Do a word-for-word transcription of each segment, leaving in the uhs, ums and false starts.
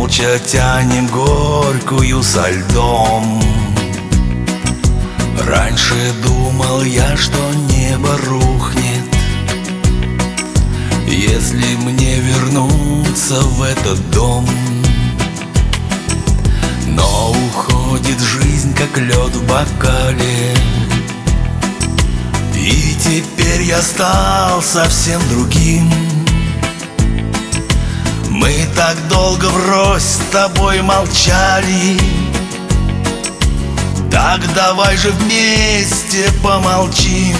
молча тянем горькую со льдом. Раньше думал я, что небо рухнет, если мне вернуться в этот дом. Но уходит жизнь, как лед в бокале, и теперь я стал совсем другим. Мы так долго врозь с тобой молчали, так давай же вместе помолчим.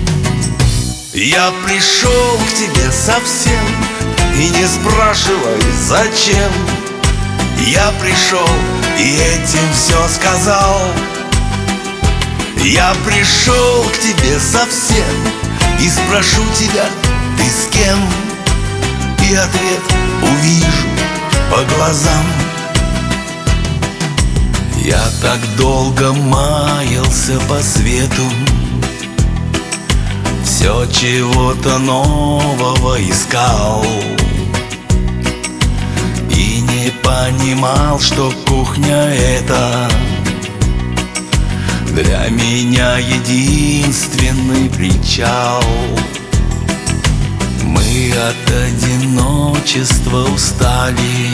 Я пришел к тебе совсем, и не спрашивай, зачем. Я пришел и этим все сказал. Я пришел к тебе совсем и спрошу тебя, ты с кем? И ответ увижу по глазам. Я так долго маялся по свету, все чего-то нового искал, и не понимал, что кухня эта для меня единственный причал. Мы от одиночества устали,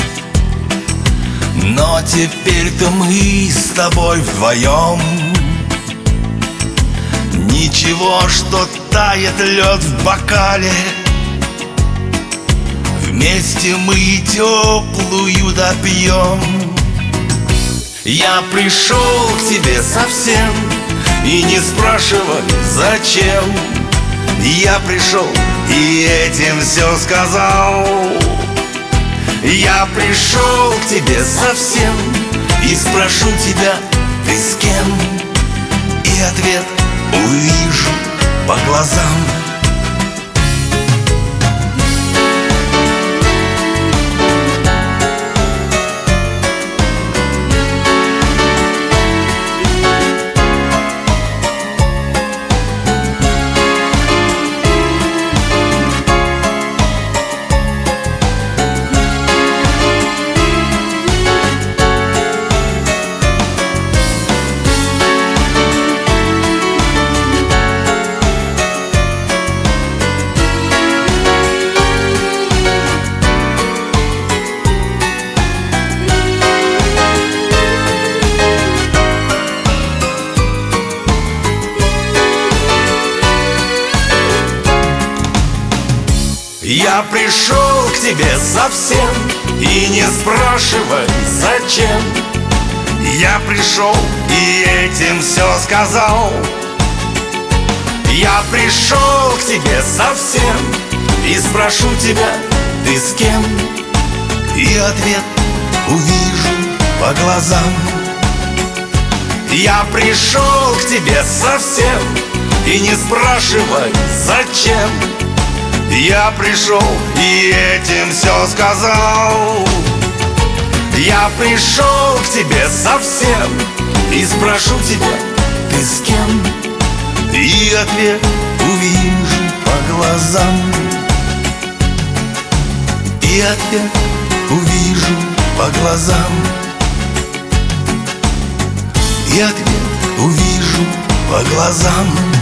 но теперь-то мы с тобой вдвоем. Ничего, что тает лед в бокале, вместе мы теплую допьем. Я пришел к тебе совсем, и не спрашивай, зачем. Я пришел и этим все сказал. Я пришел к тебе совсем и спрошу тебя, ты с кем? И ответ увижу по глазам. Я пришел к тебе совсем и не спрашивай, зачем. Я пришел и этим все сказал. Я пришел к тебе совсем и спрошу тебя, ты с кем? И ответ увижу по глазам. Я пришел к тебе совсем и не спрашивай, зачем. Я пришел и этим все сказал. Я пришел к тебе совсем и спрошу тебя, ты с кем? И ответ увижу по глазам. И ответ увижу по глазам. И ответ увижу по глазам.